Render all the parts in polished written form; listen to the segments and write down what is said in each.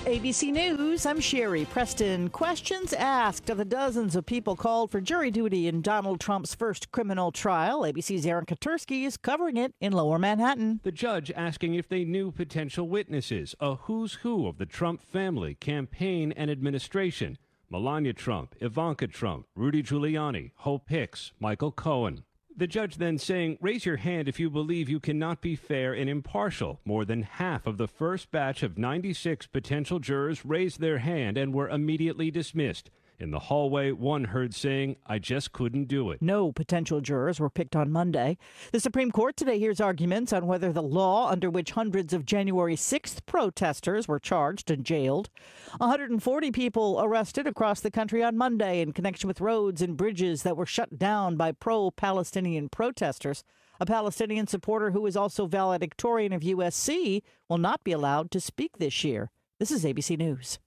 ABC News, I'm Sherry Preston. Questions asked of the dozens of people called for jury duty in Donald Trump's first criminal trial. ABC's Aaron Katersky is covering it in Lower Manhattan. The judge asking if they knew potential witnesses, a who's who of the Trump family, campaign, and administration. Melania Trump, Ivanka Trump, Rudy Giuliani, Hope Hicks, Michael Cohen. The judge then saying, raise your hand if you believe you cannot be fair and impartial. More than half of the first batch of 96 potential jurors raised their hand and were immediately dismissed. In the hallway, one heard saying, I just couldn't do it. No potential jurors were picked on Monday. The Supreme Court today hears arguments on whether the law under which hundreds of January 6th protesters were charged and jailed. 140 people arrested across the country on Monday in connection with roads and bridges that were shut down by pro-Palestinian protesters. A Palestinian supporter who is also valedictorian of USC will not be allowed to speak this year. This is ABC News.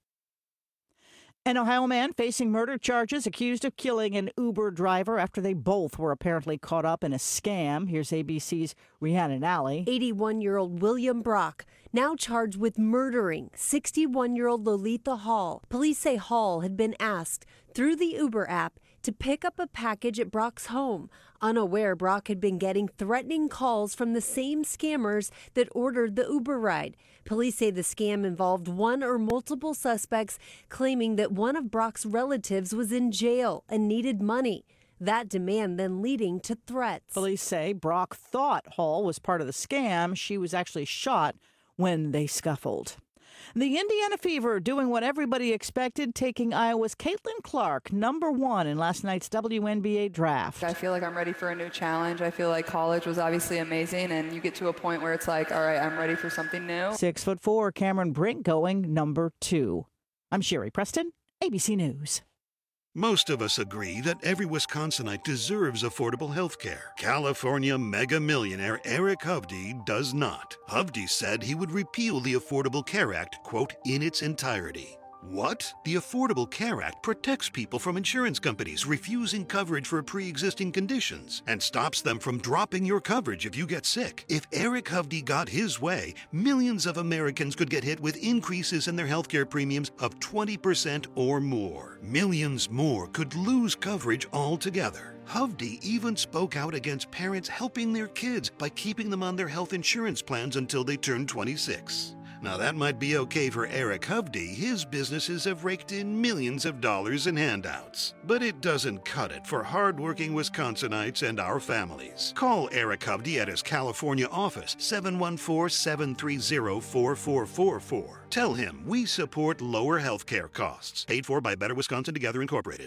An Ohio man facing murder charges accused of killing an Uber driver after they both were apparently caught up in a scam. Here's ABC's Rhiannon Alley. 81-year-old William Brock, now charged with murdering 61-year-old Lolitha Hall. Police say Hall had been asked through the Uber app to pick up a package at Brock's home. Unaware, Brock had been getting threatening calls from the same scammers that ordered the Uber ride. Police say the scam involved one or multiple suspects claiming that one of Brock's relatives was in jail and needed money. That demand then leading to threats. Police say Brock thought Hall was part of the scam. She was actually shot when they scuffled. The Indiana Fever doing what everybody expected, taking Iowa's Caitlin Clark #1 in last night's WNBA draft. I feel like I'm ready for a new challenge. I feel like college was obviously amazing, and you get to a point where it's like, all right, I'm ready for something new. 6'4" Cameron Brink going #2. I'm Sherry Preston, ABC News. Most of us agree that every Wisconsinite deserves affordable health care. California mega millionaire Eric Hovde does not. Hovde said he would repeal the Affordable Care Act, quote, in its entirety. What? The Affordable Care Act protects people from insurance companies refusing coverage for pre-existing conditions and stops them from dropping your coverage if you get sick. If Eric Hovde got his way, millions of Americans could get hit with increases in their healthcare premiums of 20% or more. Millions more could lose coverage altogether. Hovde even spoke out against parents helping their kids by keeping them on their health insurance plans until they turn 26. Now that might be okay for Eric Hovde. His businesses have raked in millions of dollars in handouts. But it doesn't cut it for hardworking Wisconsinites and our families. Call Eric Hovde at his California office, 714-730-4444. Tell him we support lower health care costs. Paid for by Better Wisconsin Together Incorporated.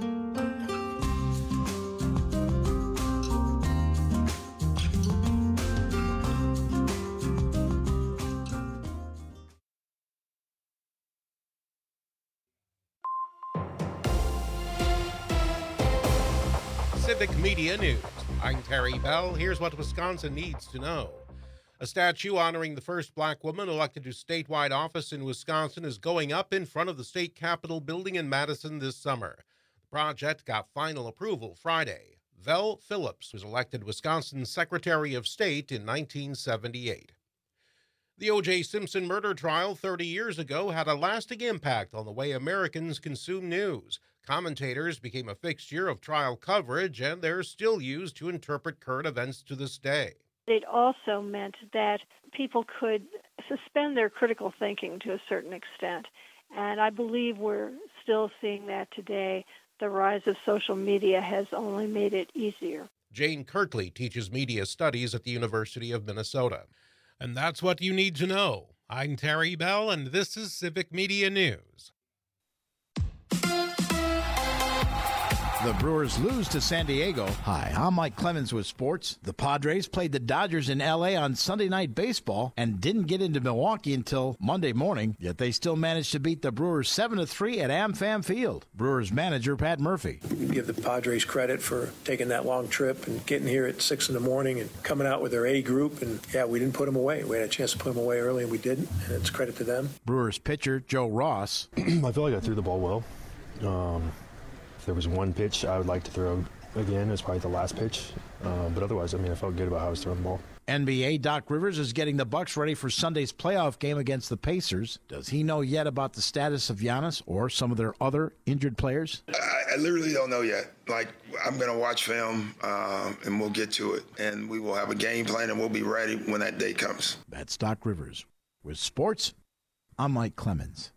Civic Media News. I'm Terry Bell. Here's what Wisconsin needs to know. A statue honoring the first black woman elected to statewide office in Wisconsin is going up in front of the state capitol building in Madison this summer. The project got final approval Friday. Vel Phillips was elected Wisconsin's Secretary of State in 1978. The O.J. Simpson murder trial 30 years ago had a lasting impact on the way Americans consume news. Commentators became a fixture of trial coverage, and they're still used to interpret current events to this day. It also meant that people could suspend their critical thinking to a certain extent, and I believe we're still seeing that today. The rise of social media has only made it easier. Jane Kirkley teaches media studies at the University of Minnesota. And that's what you need to know. I'm Terry Bell, and this is Civic Media News. The Brewers lose to San Diego. Hi, I'm Mike Clemens with sports. The Padres played the Dodgers in L.A. on Sunday Night Baseball and didn't get into Milwaukee until Monday morning, yet they still managed to beat the Brewers 7-3 at AmFam Field. Brewers manager Pat Murphy. We give the Padres credit for taking that long trip and getting here at 6 in the morning and coming out with their A group, and we didn't put them away. We had a chance to put them away early, and we didn't, and it's credit to them. Brewers pitcher Joe Ross. I feel like I threw the ball well. If there was one pitch I would like to throw again, it's probably the last pitch. But otherwise, I felt good about how I was throwing the ball. NBA Doc Rivers is getting the Bucks ready for Sunday's playoff game against the Pacers. Does he know yet about the status of Giannis or some of their other injured players? I literally don't know yet. I'm going to watch film, and we'll get to it. And we will have a game plan, and we'll be ready when that day comes. That's Doc Rivers. With sports, I'm Mike Clemens.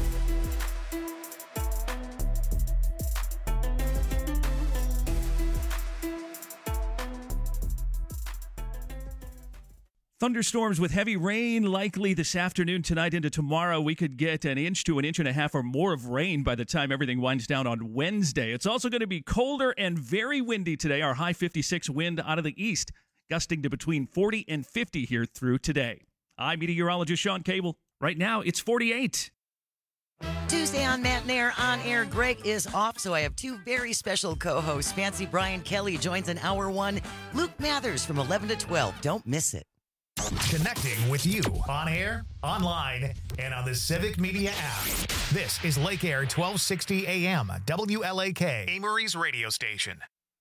Thunderstorms with heavy rain likely this afternoon, tonight into tomorrow. We could get an inch to an inch and a half or more of rain by the time everything winds down on Wednesday. It's also going to be colder and very windy today. Our high 56 wind out of the east, gusting to between 40 and 50 here through today. I'm meteorologist Sean Cable. Right now, it's 48. Tuesday on Matt Nair On Air, Greg is off, so I have two very special co-hosts. Fancy Brian Kelly joins in hour one. Luke Mathers from 11 to 12. Don't miss it. Connecting with you on air, online, and on the Civic Media app. This is Lake Air 1260 AM, WLAK, Amory's radio station.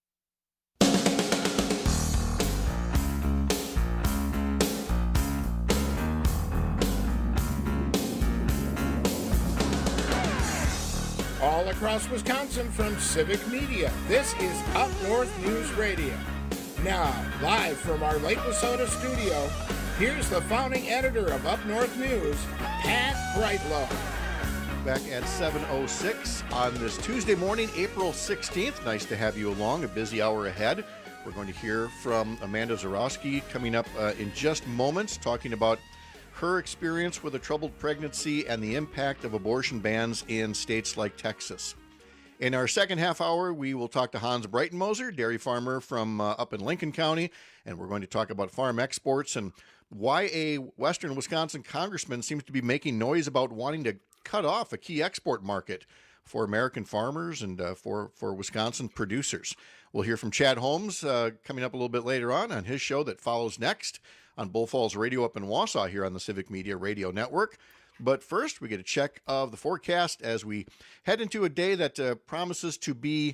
All across Wisconsin from Civic Media, this is Up North News Radio. Now, live from our Lake Wissota studio, here's the founding editor of Up North News, Pat Brightlow. Back at 7:06 on this Tuesday morning, April 16th. Nice to have you along, a busy hour ahead. We're going to hear from Amanda Zarowski coming up in just moments, talking about her experience with a troubled pregnancy and the impact of abortion bans in states like Texas. In our second half hour, we will talk to Hans Breitenmoser, dairy farmer from up in Lincoln County, and we're going to talk about farm exports and why a western Wisconsin congressman seems to be making noise about wanting to cut off a key export market for American farmers and for Wisconsin producers. We'll hear from Chad Holmes coming up a little bit later on his show that follows next on Bull Falls Radio up in Wausau here on the Civic Media Radio Network. But first, we get a check of the forecast as we head into a day that promises to be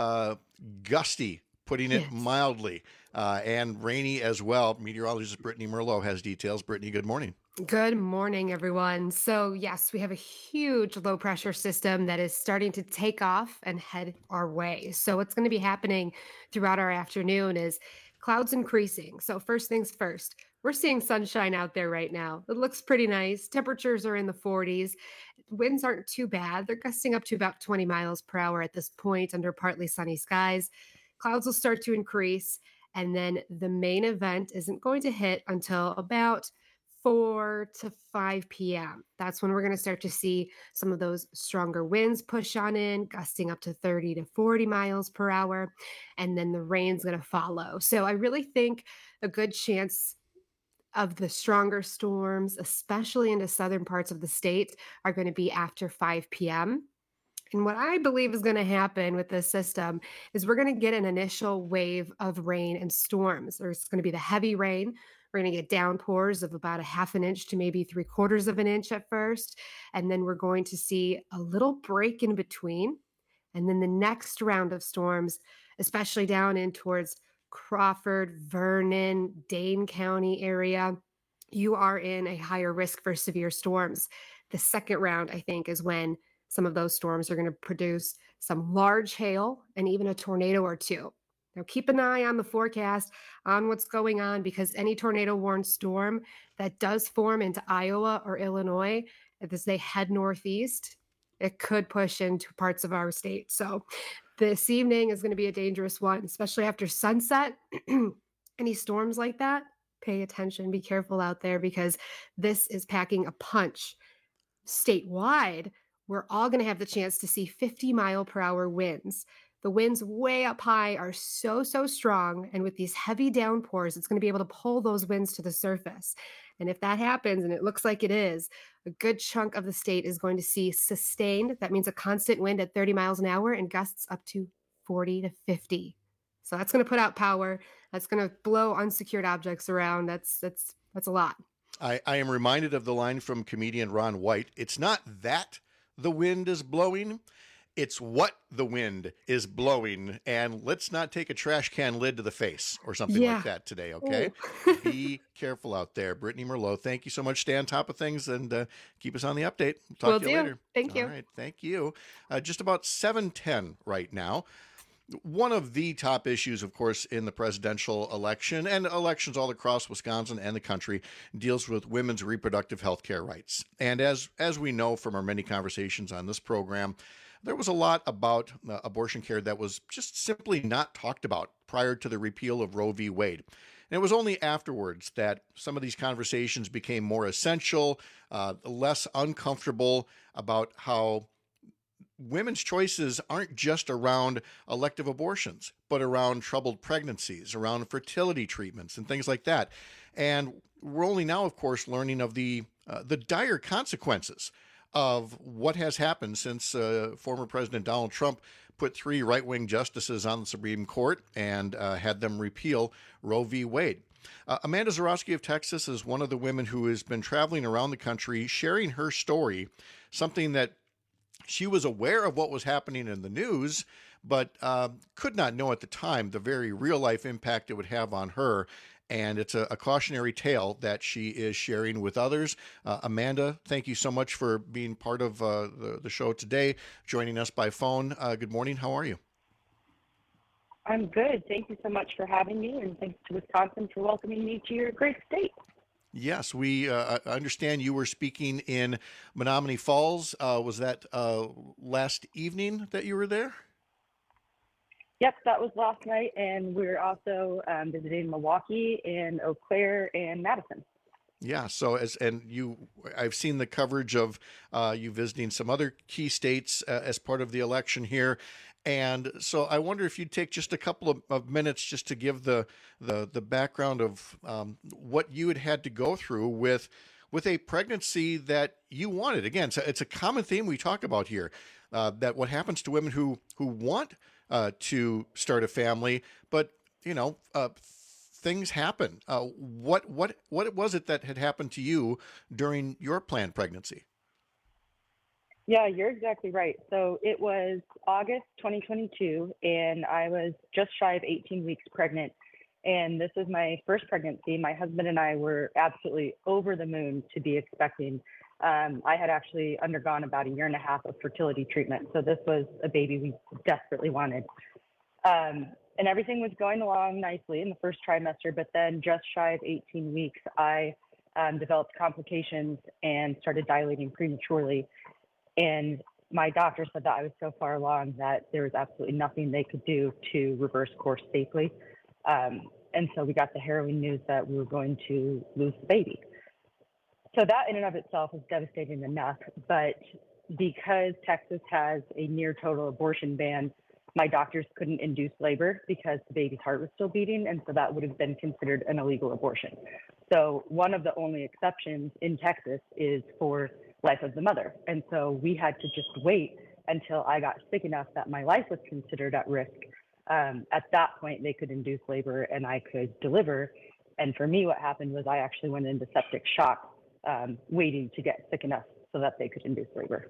gusty, putting it mildly, and rainy as well. Meteorologist Brittany Merlot has details. Brittany, good morning. Good morning, everyone. So, yes, we have a huge low pressure system that is starting to take off and head our way. So, what's going to be happening throughout our afternoon is clouds increasing. So, first things first. We're seeing sunshine out there right now. It looks pretty nice. Temperatures are in the 40s. Winds aren't too bad. They're gusting up to about 20 miles per hour at this point under partly sunny skies. Clouds will start to increase, and then the main event isn't going to hit until about 4 to 5 p.m. That's when we're going to start to see some of those stronger winds push on in, gusting up to 30 to 40 miles per hour, and then the rain's going to follow. So I really think a good chance of the stronger storms, especially into southern parts of the state, are going to be after 5 p.m. And what I believe is going to happen with this system is we're going to get an initial wave of rain and storms. There's going to be the heavy rain. We're going to get downpours of about a half an inch to maybe 3/4 of an inch at first. And then we're going to see a little break in between. And then the next round of storms, especially down in towards Crawford, Vernon, Dane County area, you are in a higher risk for severe storms. The second round, I think, is when some of those storms are going to produce some large hail and even a tornado or two. Now, keep an eye on the forecast on what's going on, because any tornado-warned storm that does form into Iowa or Illinois, as they head northeast, it could push into parts of our state. So this evening is going to be a dangerous one, especially after sunset. Any storms like that, pay attention, be careful out there, because this is packing a punch. Statewide, we're all going to have the chance to see 50-mile-per-hour winds. The winds way up high are so strong, and with these heavy downpours, it's going to be able to pull those winds to the surface. And if that happens, and it looks like it is, a good chunk of the state is going to see sustained. That means a constant wind at 30 miles an hour and gusts up to 40 to 50. So that's going to put out power. That's going to blow unsecured objects around. That's a lot. I am reminded of the line from comedian Ron White. It's not that the wind is blowing. it's what the wind is blowing, and let's not take a trash can lid to the face or something like that today, okay? Be careful out there. Brittany Merlot, thank you so much. Stay on top of things and keep us on the update. We'll talk to you later. Thank you. All right, thank you. Just about 7:10 right now. One of the top issues, of course, in the presidential election and elections all across Wisconsin and the country deals with women's reproductive health care rights. And as we know from our many conversations on this program, there was a lot about abortion care that was just simply not talked about prior to the repeal of Roe v. Wade. And it was only afterwards that some of these conversations became more essential, less uncomfortable about how women's choices aren't just around elective abortions, but around troubled pregnancies, around fertility treatments and things like that. And we're only now, of course, learning of the dire consequences of what has happened since former President Donald Trump put 3 right-wing justices on the Supreme Court and had them repeal Roe v. Wade. Amanda Zarowski of Texas is one of the women who has been traveling around the country sharing her story, something that she was aware of what was happening in the news, but could not know at the time the very real-life impact it would have on her. And it's a cautionary tale that she is sharing with others. Amanda, thank you so much for being part of the show today, joining us by phone. Good morning. How are you? I'm good. Thank you so much for having me, and thanks to Wisconsin for welcoming me to your great state. Yes, we understand you were speaking in Menominee Falls. Was that last evening that you were there? Yep, that was last night, and we're also visiting Milwaukee and Eau Claire and Madison. Yeah, so I've seen the coverage of you visiting some other key states as part of the election here. And so I wonder if you'd take just a couple of minutes just to give the background of what you had to go through with a pregnancy that you wanted. Again, so it's a common theme we talk about here, that what happens to women who want to start a family, but things happen. What was it that had happened to you during your planned pregnancy? Yeah, you're exactly right. So it was August 2022, and I was just shy of 18 weeks pregnant. And this was my first pregnancy. My husband and I were absolutely over the moon to be expecting. I had actually undergone about 1.5 years of fertility treatment. So this was a baby we desperately wanted. And everything was going along nicely in the first trimester, but then just shy of 18 weeks, I developed complications and started dilating prematurely. And my doctor said that I was so far along that there was absolutely nothing they could do to reverse course safely. And so we got the harrowing news that we were going to lose the baby. So that in and of itself was devastating enough. But because Texas has a near total abortion ban, my doctors couldn't induce labor because the baby's heart was still beating. And so that would have been considered an illegal abortion. So one of the only exceptions in Texas is for life of the mother. And so we had to just wait until I got sick enough that my life was considered at risk. At that point, they could induce labor and I could deliver. And for me, what happened was I actually went into septic shock, waiting to get sick enough so that they could induce labor.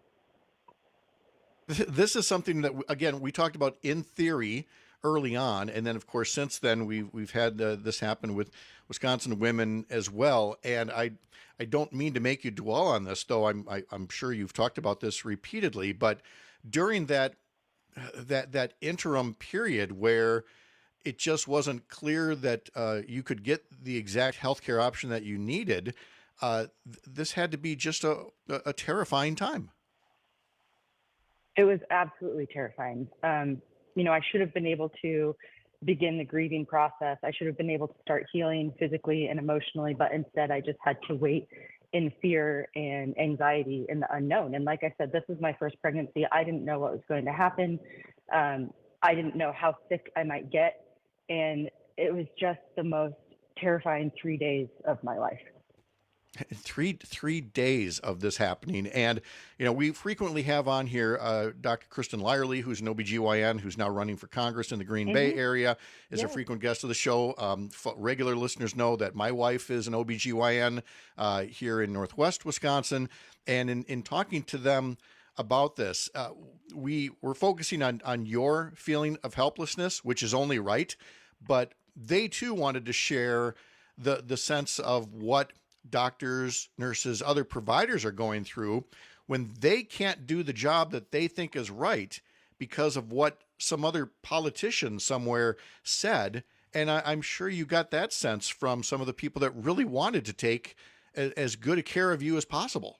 This is something that, again, we talked about in theory early on, and then of course since then we've had this happen with Wisconsin women as well. And I don't mean to make you dwell on this, though I'm sure you've talked about this repeatedly. But during that interim period where it just wasn't clear that you could get the exact healthcare option that you needed, this had to be just a terrifying time. It was absolutely terrifying. I should have been able to begin the grieving process. I should have been able to start healing physically and emotionally, but instead I just had to wait in fear and anxiety in the unknown. And like I said, this was my first pregnancy. I didn't know what was going to happen. I didn't know how sick I might get. And it was just the most terrifying 3 days of my life. Three days of this happening. And, we frequently have on here Dr. Kristen Lyerly, who's an OBGYN, who's now running for Congress in the Green Bay area, is a frequent guest of the show. Regular listeners know that my wife is an OBGYN here in Northwest Wisconsin. And in talking to them about this. We're focusing on your feeling of helplessness, which is only right, but they too wanted to share the sense of what doctors, nurses, other providers are going through when they can't do the job that they think is right because of what some other politician somewhere said. And I'm sure you got that sense from some of the people that really wanted to take as good a care of you as possible.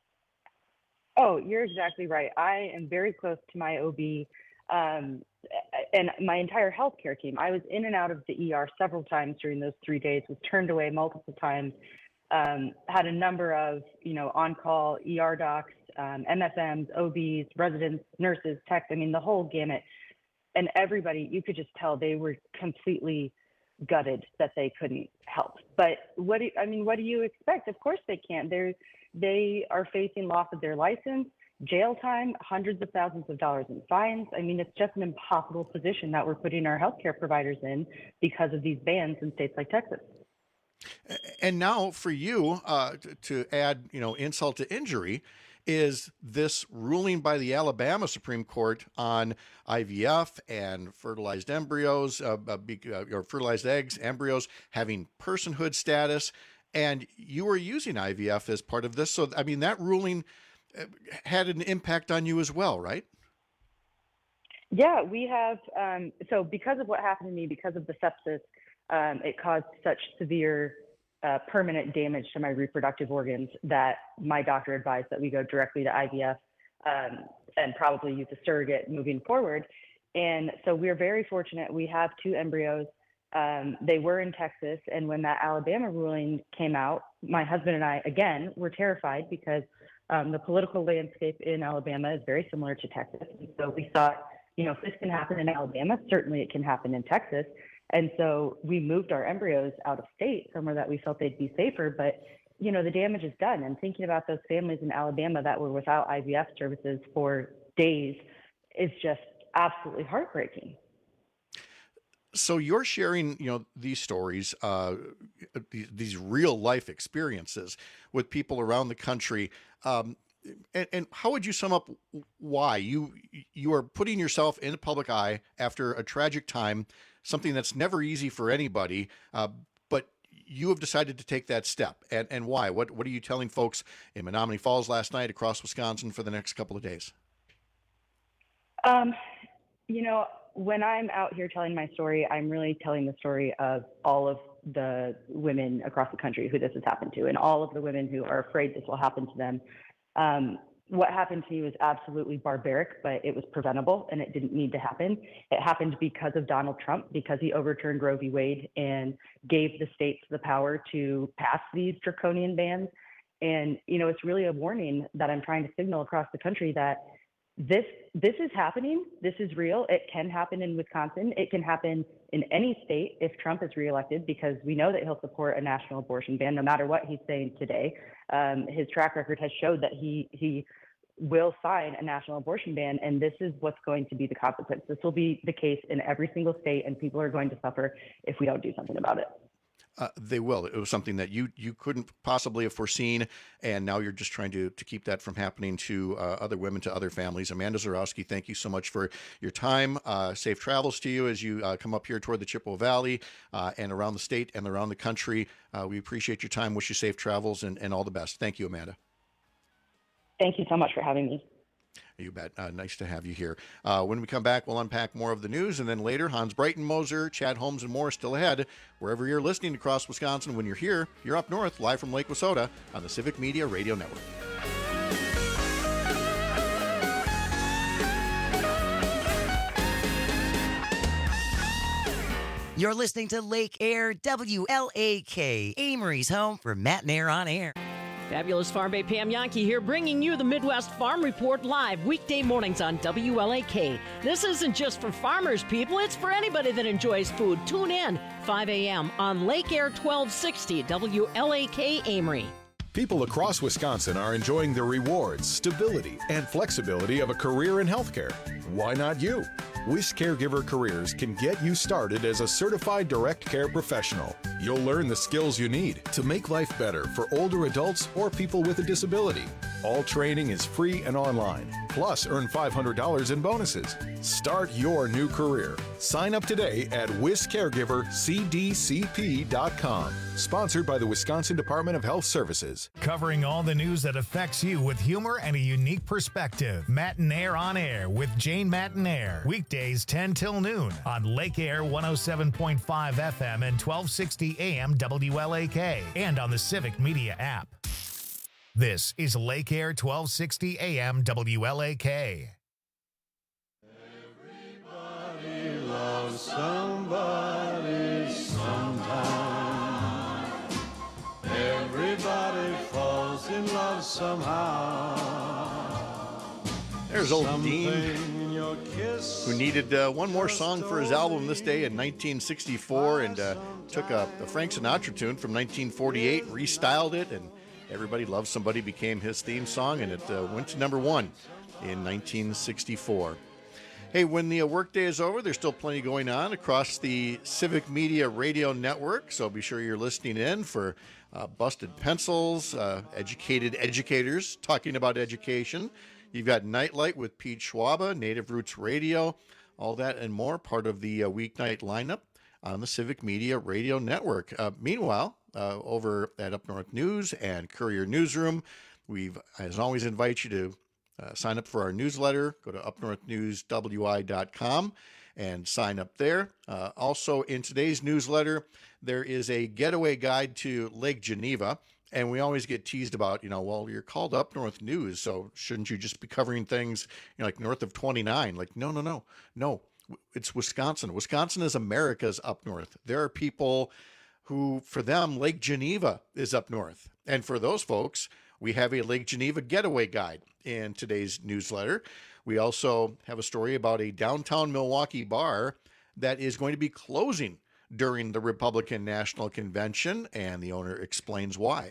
Oh, you're exactly right. I am very close to my OB and my entire healthcare team. I was in and out of the ER several times during those 3 days, was turned away multiple times, had a number of, on-call ER docs, MFMs, OBs, residents, nurses, techs, the whole gamut. And everybody, you could just tell they were completely gutted that they couldn't help. But what do you expect? Of course they can't. They are facing loss of their license, jail time, hundreds of thousands of dollars in fines. It's just an impossible position that we're putting our healthcare providers in because of these bans in states like Texas. And now for you, to add, insult to injury, is this ruling by the Alabama Supreme Court on IVF and fertilized embryos, or fertilized eggs, embryos having personhood status. And you were using IVF as part of this. So, that ruling had an impact on you as well, right? Yeah, we have. So because of what happened to me, because of the sepsis, it caused such severe permanent damage to my reproductive organs that my doctor advised that we go directly to IVF and probably use a surrogate moving forward. And so we're very fortunate. We have 2 embryos. They were in Texas. And when that Alabama ruling came out, my husband and I, again, were terrified because the political landscape in Alabama is very similar to Texas. And so we thought, if this can happen in Alabama, certainly it can happen in Texas. And so we moved our embryos out of state, somewhere that we felt they'd be safer. But, the damage is done. And thinking about those families in Alabama that were without IVF services for days is just absolutely heartbreaking. So you're sharing, these stories, these real life experiences with people around the country. And how would you sum up why you are putting yourself in the public eye after a tragic time, something that's never easy for anybody, but you have decided to take that step, and why? What are you telling folks in Menominee Falls last night, across Wisconsin for the next couple of days? When I'm out here telling my story, I'm really telling the story of all of the women across the country who this has happened to, and all of the women who are afraid this will happen to them. What happened to me was absolutely barbaric, but it was preventable and it didn't need to happen. It happened because of Donald Trump, because he overturned Roe v. Wade and gave the states the power to pass these draconian bans. And, it's really a warning that I'm trying to signal across the country that this is happening. This is real. It can happen in Wisconsin. It can happen in any state if Trump is reelected, because we know that he'll support a national abortion ban no matter what he's saying today. His track record has showed that he will sign a national abortion ban, and this is what's going to be the consequence. This will be the case in every single state, and people are going to suffer if we don't do something about it. They will. It was something that you couldn't possibly have foreseen, and now you're just trying to keep that from happening to other women, to other families. Amanda Zurawski, thank you so much for your time. Safe travels to you as you come up here toward the Chippewa Valley and around the state and around the country. We appreciate your time. Wish you safe travels and all the best. Thank you, Amanda. Thank you so much for having me. You bet. Nice to have you here. When we come back, we'll unpack more of the news, and then later, Hans Breitenmoser, Chad Holmes, and more still ahead. Wherever you're listening across Wisconsin, when you're here, you're up north, live from Lake Wissota on the Civic Media Radio Network. You're listening to Lake Air, WLAK, Amory's home for Matt and Air on Air. Fabulous Farm Bay Pam Yankee here, bringing you the Midwest Farm Report live weekday mornings on WLAK. This isn't just for farmers, people. It's for anybody that enjoys food. Tune in 5 a.m. on Lake Air 1260, WLAK Amory. People across Wisconsin are enjoying the rewards, stability, and flexibility of a career in healthcare. Why not you? WIS Caregiver Careers can get you started as a certified direct care professional. You'll learn the skills you need to make life better for older adults or people with a disability. All training is free and online. Plus, earn $500 in bonuses. Start your new career. Sign up today at WisCaregiverCDCP.com. Sponsored by the Wisconsin Department of Health Services. Covering all the news that affects you with humor and a unique perspective. Matinaire on Air with Jane Matinaire. Weekdays 10 till noon on Lake Air 107.5 FM and 1260 AM WLAK. And on the Civic Media app. This is Lake Air 1260 AM WLAK. Everybody loves somebody sometime. Everybody falls in love somehow. There's old Dean, who needed one more song for his album this day in 1964, and took a Frank Sinatra tune from 1948, restyled it, and Everybody Loves Somebody became his theme song, and it went to number one in 1964. Hey, when the workday is over, there's still plenty going on across the Civic Media Radio Network, so be sure you're listening in for Busted Pencils, Educated Educators talking about education. You've got Nightlight with Pete Schwaba, Native Roots Radio, all that and more, part of the weeknight lineup on the Civic Media Radio Network. Meanwhile, over at Up North News and Courier Newsroom, we've, as always, invite you to sign up for our newsletter. Go to upnorthnewswi.com and sign up there. Also, in today's newsletter, there is a getaway guide to Lake Geneva. And we always get teased about, well, you're called Up North News, so shouldn't you just be covering things, like north of 29? Like, no. It's Wisconsin. Wisconsin is America's up north. There are people who, for them, Lake Geneva is up north. And for those folks, we have a Lake Geneva getaway guide in today's newsletter. We also have a story about a downtown Milwaukee bar that is going to be closing during the Republican National Convention, and the owner explains why.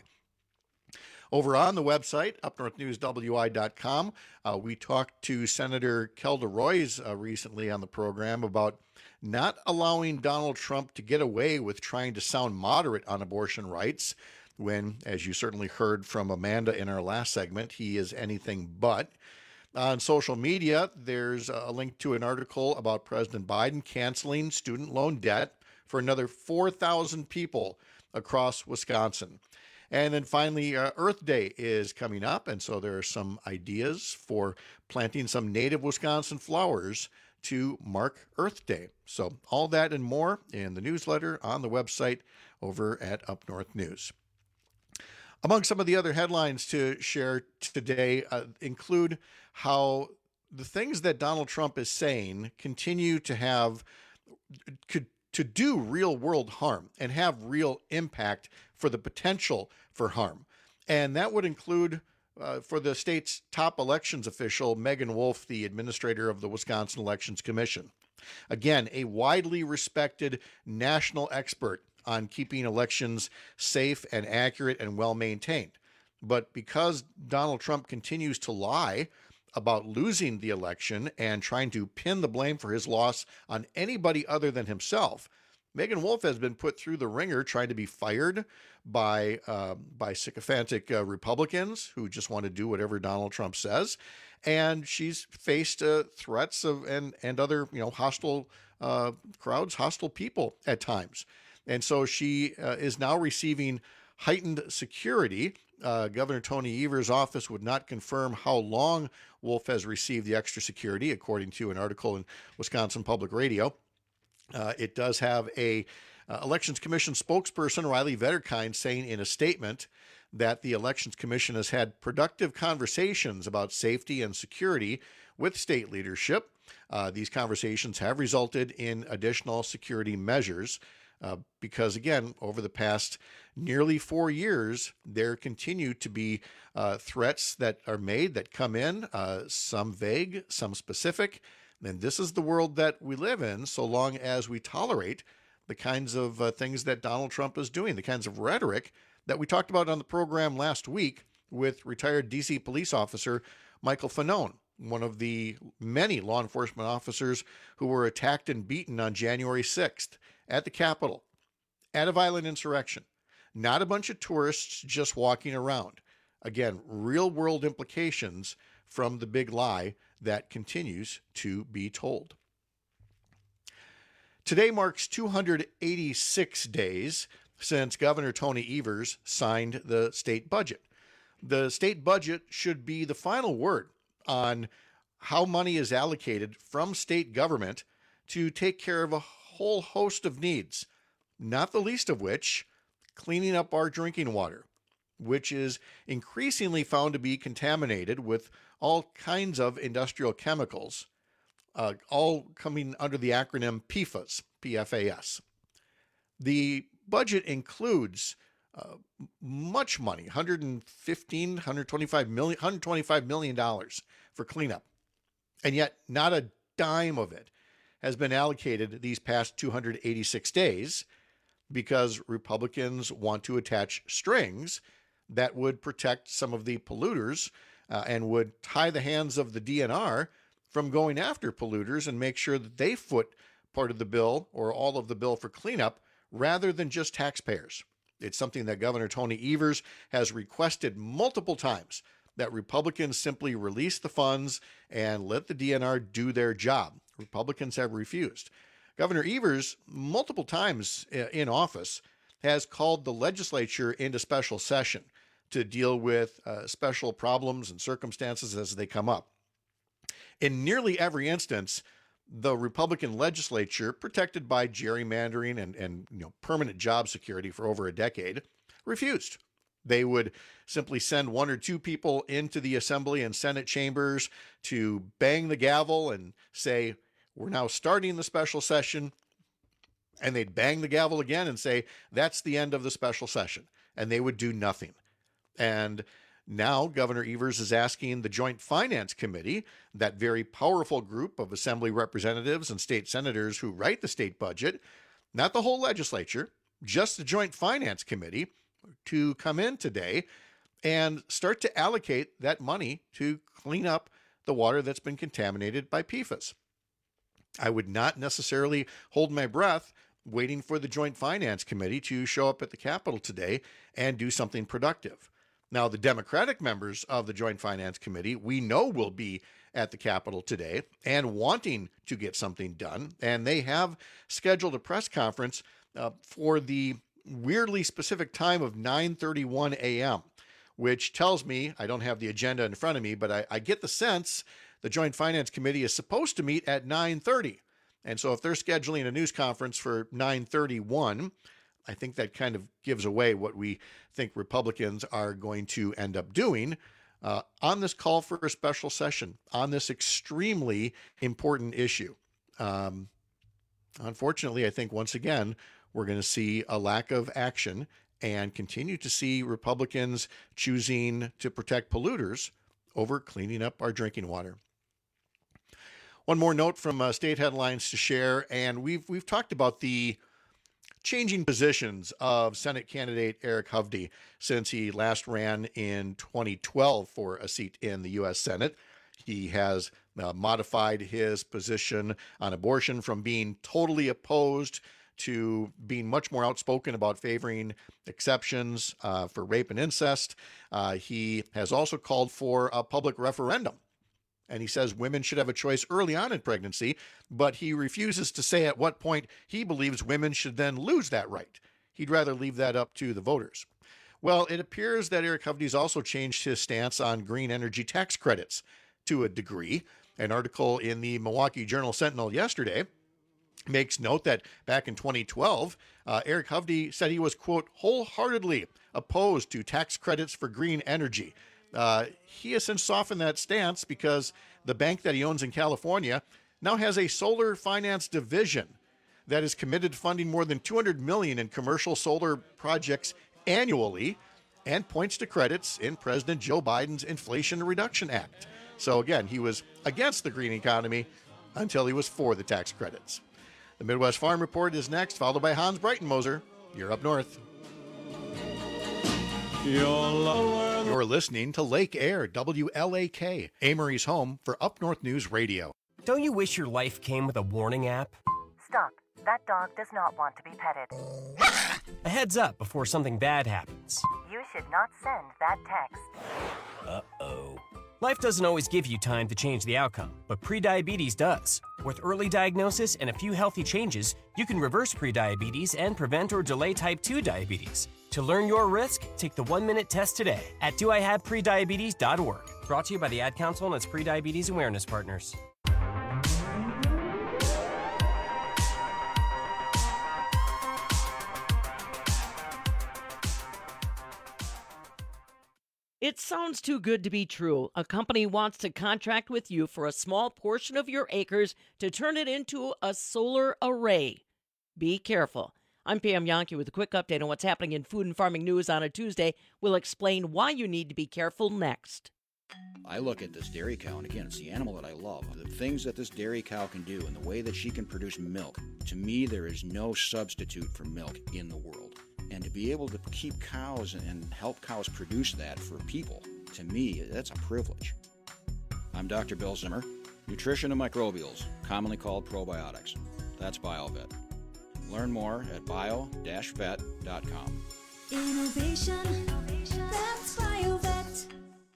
Over on the website, upnorthnewswi.com, we talked to Senator Kelda Roys recently on the program about not allowing Donald Trump to get away with trying to sound moderate on abortion rights when, as you certainly heard from Amanda in our last segment, he is anything but. On social media, there's a link to an article about President Biden canceling student loan debt for another 4,000 people across Wisconsin. And then finally, Earth Day is coming up, and so there are some ideas for planting some native Wisconsin flowers to mark Earth Day. So all that and more in the newsletter on the website over at Up North News. Among some of the other headlines to share today include how the things that Donald Trump is saying continue to do real world harm and have real impact for the potential for harm. And that would include for the state's top elections official, Megan Wolf, the administrator of the Wisconsin Elections Commission. Again, a widely respected national expert on keeping elections safe and accurate and well maintained. But because Donald Trump continues to lie about losing the election and trying to pin the blame for his loss on anybody other than himself, Megan Wolf has been put through the ringer trying to be fired by sycophantic Republicans who just want to do whatever Donald Trump says. And she's faced threats of and other hostile crowds, hostile people at times. And so she is now receiving heightened security. Governor Tony Evers' office would not confirm how long Wolf has received the extra security, according to an article in Wisconsin Public Radio. It does have a Elections Commission spokesperson, Riley Vetterkind, saying in a statement that the Elections Commission has had productive conversations about safety and security with state leadership. These conversations have resulted in additional security measures because, again, over the past nearly 4 years, there continue to be threats that are made that come in, some vague, some specific. And this is the world that we live in so long as we tolerate the kinds of things that Donald Trump is doing, the kinds of rhetoric that we talked about on the program last week with retired D.C. police officer Michael Fanone, one of the many law enforcement officers who were attacked and beaten on January 6th at the Capitol, at a violent insurrection. Not a bunch of tourists just walking around. Again, real-world implications from the big lie that continues to be told. Today marks 286 days since Governor Tony Evers signed the state budget. The state budget should be the final word on how money is allocated from state government to take care of a whole host of needs, not the least of which cleaning up our drinking water, which is increasingly found to be contaminated with all kinds of industrial chemicals, all coming under the acronym PFAS, P-F-A-S. The budget includes much money, $125 million for cleanup, and yet not a dime of it has been allocated these past 286 days because Republicans want to attach strings that would protect some of the polluters and would tie the hands of the DNR from going after polluters and make sure that they foot part of the bill or all of the bill for cleanup rather than just taxpayers. It's something that Governor Tony Evers has requested multiple times, that Republicans simply release the funds and let the DNR do their job. Republicans have refused. Governor Evers, multiple times in office, has called the legislature into special session to deal with special problems and circumstances as they come up. In nearly every instance, the Republican legislature, protected by gerrymandering and permanent job security for over a decade, refused. They would simply send one or two people into the Assembly and Senate chambers to bang the gavel and say, "We're now starting the special session." And they'd bang the gavel again and say, "That's the end of the special session." And they would do nothing. And now Governor Evers is asking the Joint Finance Committee, that very powerful group of Assembly representatives and state senators who write the state budget, not the whole legislature, just the Joint Finance Committee, to come in today and start to allocate that money to clean up the water that's been contaminated by PFAS. I would not necessarily hold my breath waiting for the Joint Finance Committee to show up at the Capitol today and do something productive. Now, the Democratic members of the Joint Finance Committee, we know, will be at the Capitol today and wanting to get something done. And they have scheduled a press conference for the weirdly specific time of 9:31 a.m., which tells me, I don't have the agenda in front of me, but I get the sense the Joint Finance Committee is supposed to meet at 9:30. And so if they're scheduling a news conference for 9:31, I think that kind of gives away what we think Republicans are going to end up doing on this call for a special session on this extremely important issue. Unfortunately, I think once again, we're going to see a lack of action and continue to see Republicans choosing to protect polluters over cleaning up our drinking water. One more note from state headlines to share, and we've talked about the changing positions of Senate candidate Eric Hovde since he last ran in 2012 for a seat in the U.S. Senate. He has modified his position on abortion from being totally opposed to being much more outspoken about favoring exceptions for rape and incest. He has also called for a public referendum. And he says women should have a choice early on in pregnancy, but he refuses to say at what point he believes women should then lose that right. He'd rather leave that up to the voters. Well, it appears that Eric Hovde's also changed his stance on green energy tax credits to a degree. An article in the Milwaukee Journal-Sentinel yesterday makes note that back in 2012, Eric Hovde said he was, quote, wholeheartedly opposed to tax credits for green energy. He has since softened that stance because the bank that he owns in California now has a solar finance division that is committed to funding more than $200 million in commercial solar projects annually and points to credits in President Joe Biden's Inflation Reduction Act. So again, he was against the green economy until he was for the tax credits. The Midwest Farm Report is next, followed by Hans Breitenmoser. You're up north. You're listening to Lake Air, WLAK, Amory's home for Up North News Radio. Don't you wish your life came with a warning app? Stop. That dog does not want to be petted. A heads up before something bad happens. You should not send that text. Uh-oh. Life doesn't always give you time to change the outcome, but prediabetes does. With early diagnosis and a few healthy changes, you can reverse prediabetes and prevent or delay type 2 diabetes. To learn your risk, take the 1-minute test today at doihaveprediabetes.org. Brought to you by the Ad Council and its prediabetes awareness partners. It sounds too good to be true. A company wants to contract with you for a small portion of your acres to turn it into a solar array. Be careful. I'm Pam Yankee with a quick update on what's happening in food and farming news on a Tuesday. We'll explain why you need to be careful next. I look at this dairy cow, and again, it's the animal that I love. The things that this dairy cow can do and the way that she can produce milk, to me, there is no substitute for milk in the world. And to be able to keep cows and help cows produce that for people, to me, that's a privilege. I'm Dr. Bill Zimmer, nutrition and microbials, commonly called probiotics. That's BioVet. Learn more at bio-vet.com. Innovation, that's BioVet.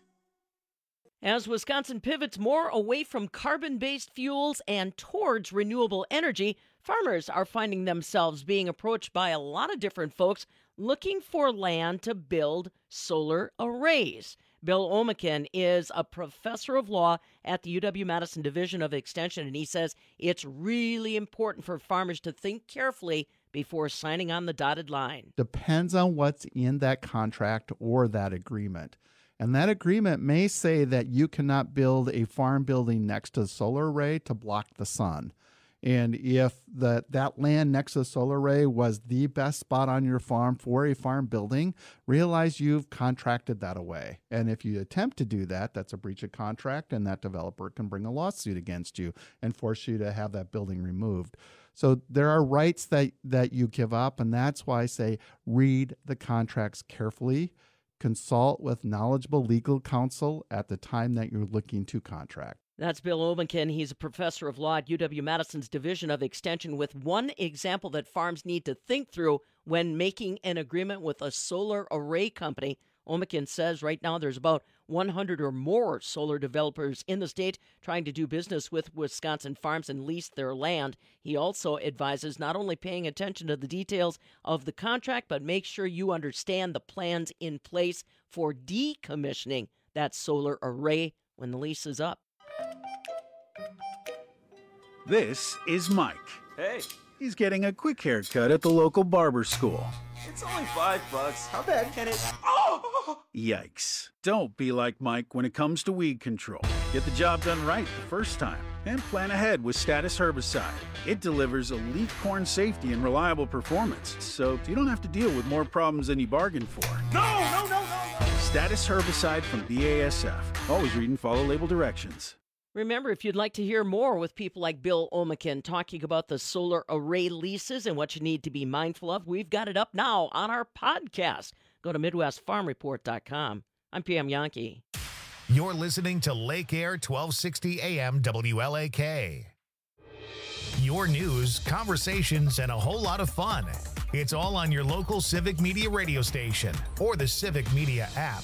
As Wisconsin pivots more away from carbon-based fuels and towards renewable energy, farmers are finding themselves being approached by a lot of different folks looking for land to build solar arrays. Bill Omican is a professor of law at the UW-Madison Division of Extension, and he says it's really important for farmers to think carefully before signing on the dotted line. Depends on what's in that contract or that agreement. And that agreement may say that you cannot build a farm building next to the solar array to block the sun. And if that land next to the solar array was the best spot on your farm for a farm building, realize you've contracted that away. And if you attempt to do that, that's a breach of contract, and that developer can bring a lawsuit against you and force you to have that building removed. So there are rights that you give up, and that's why I say read the contracts carefully. Consult with knowledgeable legal counsel at the time that you're looking to contract. That's Bill Omican. He's a professor of law at UW-Madison's Division of Extension with one example that farms need to think through when making an agreement with a solar array company. Omican says right now there's about 100 or more solar developers in the state trying to do business with Wisconsin farms and lease their land. He also advises not only paying attention to the details of the contract, but make sure you understand the plans in place for decommissioning that solar array when the lease is up. This is Mike. Hey. He's getting a quick haircut at the local barber school. It's only $5. How bad can it... Oh! Yikes. Don't be like Mike when it comes to weed control. Get the job done right the first time and plan ahead with Status Herbicide. It delivers elite corn safety and reliable performance, so you don't have to deal with more problems than you bargained for. No! Status Herbicide from BASF. Always read and follow label directions. Remember, if you'd like to hear more with people like Bill Omican talking about the solar array leases and what you need to be mindful of, we've got it up now on our podcast. Go to MidwestFarmReport.com. I'm Pam Yankee. You're listening to Lake Air 1260 AM WLAK. Your news, conversations, and a whole lot of fun. It's all on your local Civic Media radio station or the Civic Media app.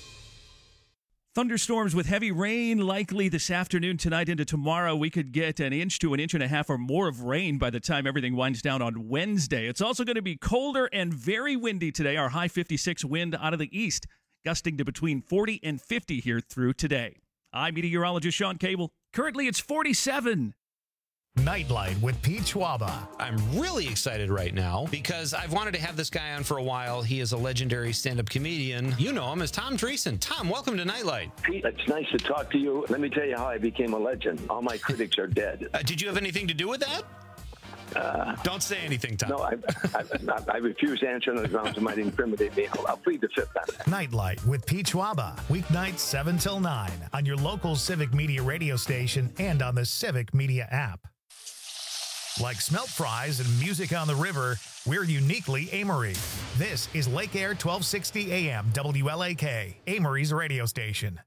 Thunderstorms with heavy rain likely this afternoon, tonight into tomorrow. We could get an inch to an inch and a half or more of rain by the time everything winds down on Wednesday. It's also going to be colder and very windy today. Our high 56 wind out of the east, gusting to between 40 and 50 here through today. I'm meteorologist Sean Cable. Currently, it's 47. Nightlight with Pete Schwaba. I'm really excited right now because I've wanted to have this guy on for a while. He is a legendary stand-up comedian. You know him as Tom Dreesen. Tom, welcome to Nightlight. Pete, it's nice to talk to you. Let me tell you how I became a legend. All my critics are dead. Did you have anything to do with that? Don't say anything, Tom. No, I refuse to answer on the grounds it might incriminate me. I'll plead the fifth on it. Nightlight with Pete Schwaba. Weeknights 7 till 9 on your local Civic Media radio station and on the Civic Media app. Like smelt fries and music on the river, we're uniquely Amory. This is Lake Air 1260 AM WLAK, Amory's radio station.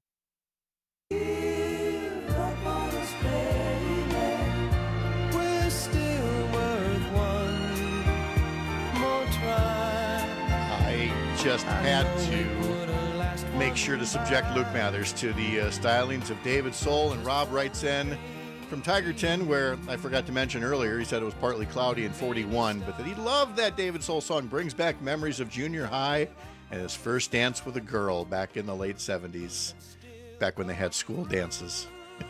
We're still worthwhile. just had to make sure to subject Luke Mathers to the stylings of David Soul. And Rob writes in from Tigerton, where I forgot to mention earlier, he said it was partly cloudy and 41, but that he loved that David Soul song. Brings back memories of junior high and his first dance with a girl back in the late 70s, back when they had school dances.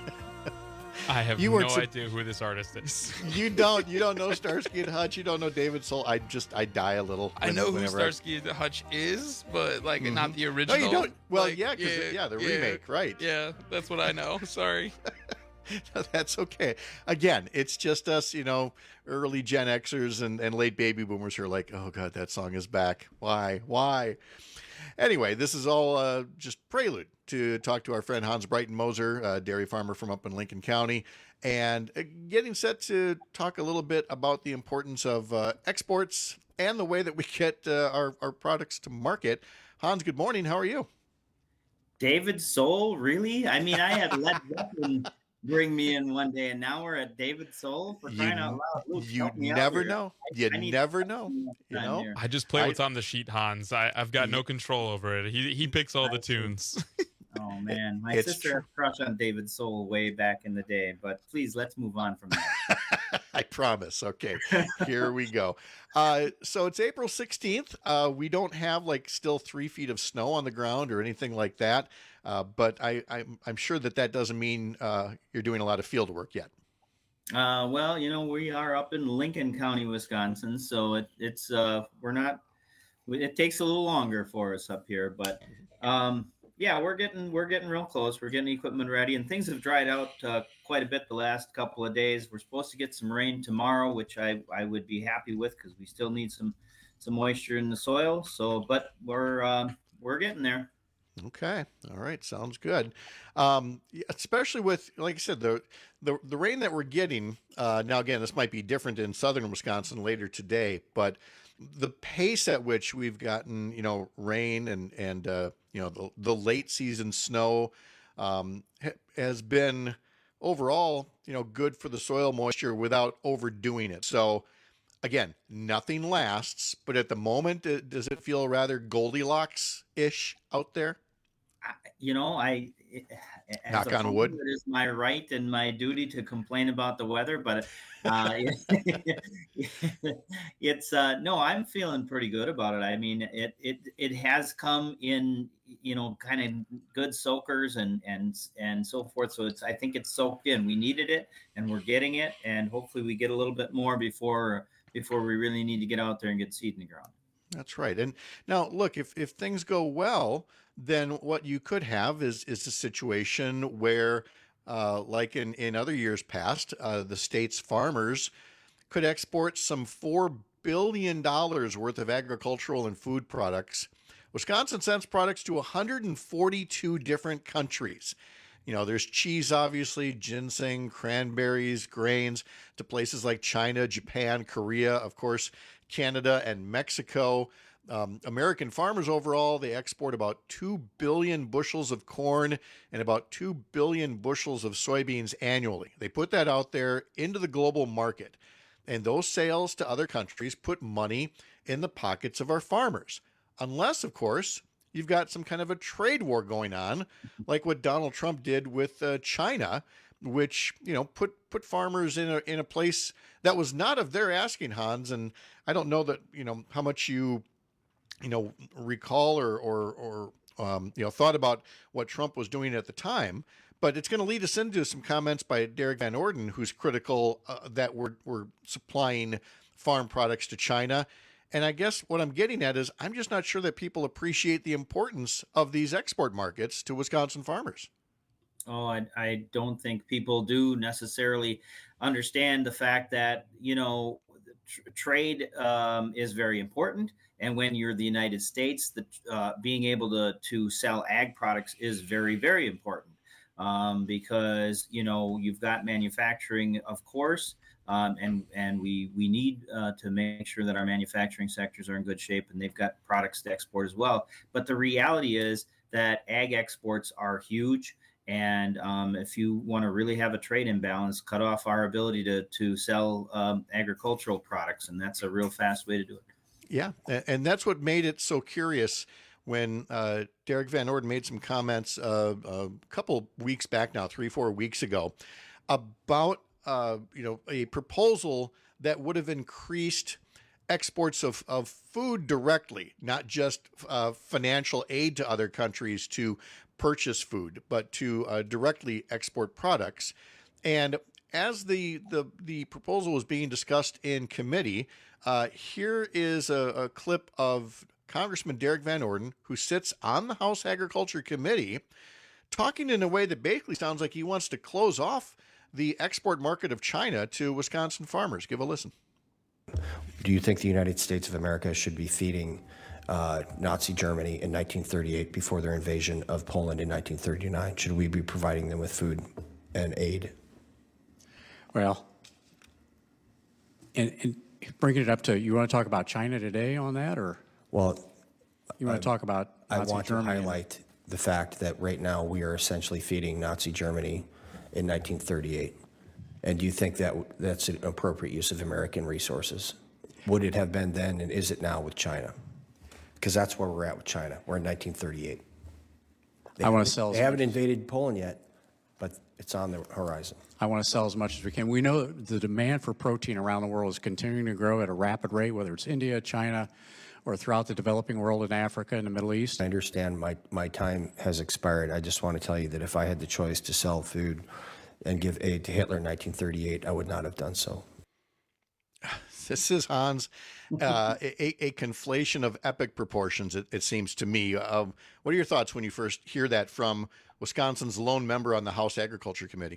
I have no idea who this artist is. You don't know Starsky and Hutch. You don't know David Soul. I die a little. I know who Starsky and Hutch is, but like not the original. No, you don't. Well, like, yeah, because the remake, right? Yeah, that's what I know. Sorry. That's okay. Again, it's just us, early Gen Xers and late baby boomers who are like, oh God, that song is back. Why? Anyway, this is all just prelude to talk to our friend Hans Breitenmoser, dairy farmer from up in Lincoln County, and getting set to talk a little bit about the importance of exports and the way that we get our products to market. Hans, good morning. How are you? David Soul, really? I mean, I had Led Zeppelin bring me in one day, and now we're at David Soul for crying out loud. Luke, you never know. You never know. I just play what's on the sheet, Hans. I've got no control over it. He picks all the tunes. Oh man, my sister had a crush on David Soul way back in the day. But please, let's move on from that. I promise. Okay, here we go. So it's April 16th. We don't have still 3 feet of snow on the ground or anything like that. But I'm sure that doesn't mean you're doing a lot of field work yet. Well, we are up in Lincoln County, Wisconsin, so it's we're not. It takes a little longer for us up here, but yeah, we're getting real close. We're getting equipment ready, and things have dried out quite a bit the last couple of days. We're supposed to get some rain tomorrow, which I would be happy with because we still need some moisture in the soil. So, but we're getting there. Okay. All right. Sounds good. Especially with, like I said, the rain that we're getting. Now, again, this might be different in southern Wisconsin later today, but the pace at which we've gotten, rain and the late season snow has been overall, good for the soil moisture without overdoing it. So, again, nothing lasts, but at the moment, does it feel rather Goldilocks-ish out there? Knock on wood. It is my right and my duty to complain about the weather, but it's no, I'm feeling pretty good about it. I mean, it has come in, kind of good soakers and so forth. So I think it's soaked in. We needed it, and we're getting it, and hopefully we get a little bit more before we really need to get out there and get seed in the ground. That's right. And now, look, if things go well, then what you could have is a situation where, like in other years past, the state's farmers could export some $4 billion worth of agricultural and food products. Wisconsin sends products to 142 different countries. There's cheese, obviously, ginseng, cranberries, grains, to places like China, Japan, Korea, of course, Canada, and Mexico. American farmers overall, they export about 2 billion bushels of corn and about 2 billion bushels of soybeans annually. They put that out there into the global market. And those sales to other countries put money in the pockets of our farmers. Unless, of course, you've got some kind of a trade war going on, like what Donald Trump did with China, which, put farmers in a place that was not of their asking, Hans. And I don't know that, how much you recall or thought about what Trump was doing at the time, but it's going to lead us into some comments by Derek Van Orden, who's critical that we're supplying farm products to China. And I guess what I'm getting at is I'm just not sure that people appreciate the importance of these export markets to Wisconsin farmers. Oh, I don't think people do necessarily understand the fact that, trade is very important. And when you're the United States, being able to sell ag products is very, very important because, you've got manufacturing, of course, and we need to make sure that our manufacturing sectors are in good shape and they've got products to export as well. But the reality is that ag exports are huge. And if you want to really have a trade imbalance, cut off our ability to sell agricultural products. And that's a real fast way to do it. Yeah, and that's what made it so curious when Derek Van Orden made some comments a couple weeks back now, 3-4 weeks ago, about a proposal that would have increased exports of food directly, not just financial aid to other countries to purchase food, but to directly export products. And as the proposal was being discussed in committee, here is a clip of Congressman Derek Van Orden, who sits on the House Agriculture Committee, talking in a way that basically sounds like he wants to close off the export market of China to Wisconsin farmers. Give a listen. Do you think the United States of America should be feeding Nazi Germany in 1938 before their invasion of Poland in 1939? Should we be providing them with food and aid? Well, and bringing it up to, you want to talk about China today on that, or? Well, you want to talk about Nazi I want Germany? to highlight the fact that right now we are essentially feeding Nazi Germany in 1938. And do you think that that's an appropriate use of American resources? Would it have been then, and is it now with China? Because that's where we're at with China. We're in 1938. I want to sell. They haven't invaded Poland yet, but it's on the horizon. I want to sell as much as we can. We know the demand for protein around the world is continuing to grow at a rapid rate, whether it's India, China, or throughout the developing world in Africa and the Middle East. I understand my time has expired. I just want to tell you that if I had the choice to sell food and give aid to Hitler in 1938, I would not have done so. This is, Hans, a conflation of epic proportions, it seems to me. What are your thoughts when you first hear that from Wisconsin's lone member on the House Agriculture Committee?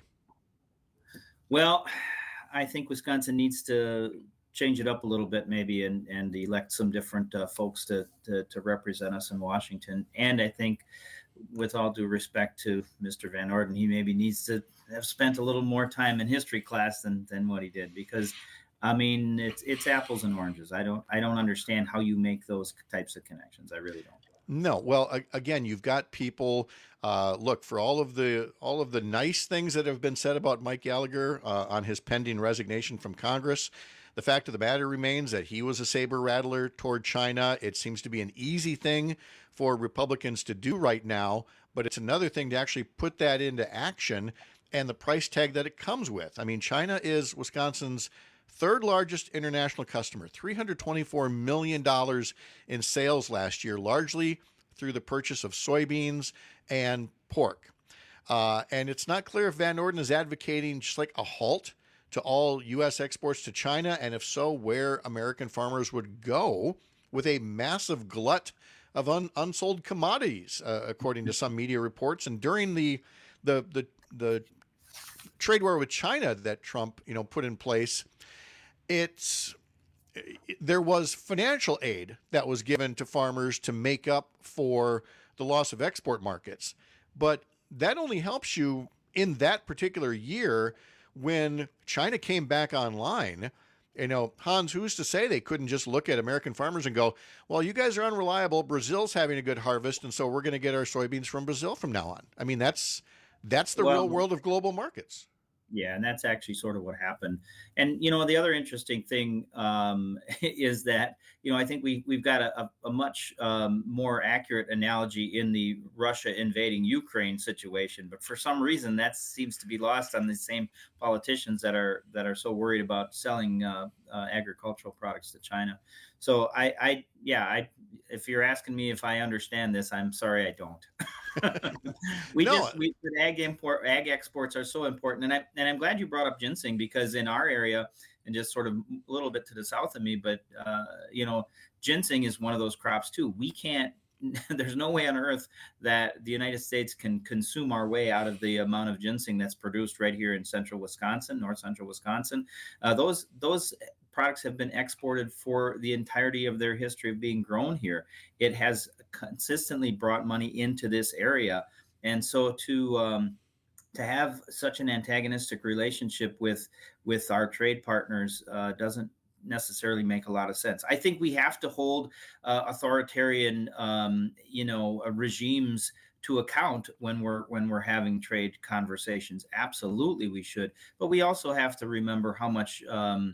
Well, I think Wisconsin needs to change it up a little bit maybe and elect some different folks to represent us in Washington. And I think, with all due respect to Mr. Van Orden, he maybe needs to have spent a little more time in history class than what he did, because I mean, it's apples and oranges. I don't understand how you make those types of connections. I really don't. No. Well, again, you've got people, look, for all of the nice things that have been said about Mike Gallagher on his pending resignation from Congress. The fact of the matter remains that he was a saber rattler toward China. It seems to be an easy thing for Republicans to do right now, but it's another thing to actually put that into action and the price tag that it comes with. I mean, China is Wisconsin's third largest international customer, $324 million in sales last year, largely through the purchase of soybeans and pork. And it's not clear if Van Orden is advocating just like a halt to all U.S. exports to China, and if so, where American farmers would go with a massive glut of unsold commodities, according to some media reports. And during the trade war with China that Trump, put in place, there was financial aid that was given to farmers to make up for the loss of export markets. But that only helps you in that particular year when China came back online. Hans, who's to say they couldn't just look at American farmers and go, well, you guys are unreliable. Brazil's having a good harvest, and so we're going to get our soybeans from Brazil from now on. I mean, that's the real world of global markets. Yeah, and that's actually sort of what happened. And, the other interesting thing is that, I think we've got a much more accurate analogy in the Russia invading Ukraine situation. But for some reason, that seems to be lost on the same politicians that are so worried about selling agricultural products to China. So if you're asking me if I understand this, I'm sorry, I don't. Ag exports are so important, and I'm glad you brought up ginseng, because in our area, and just sort of a little bit to the south of me, but ginseng is one of those crops too. We can't. There's no way on earth that the United States can consume our way out of the amount of ginseng that's produced right here in central Wisconsin, north central Wisconsin. Those products have been exported for the entirety of their history of being grown here. It has consistently brought money into this area. And so to have such an antagonistic relationship with our trade partners doesn't necessarily make a lot of sense. I think we have to hold authoritarian, regimes to account when we're having trade conversations. Absolutely, we should. But we also have to remember how much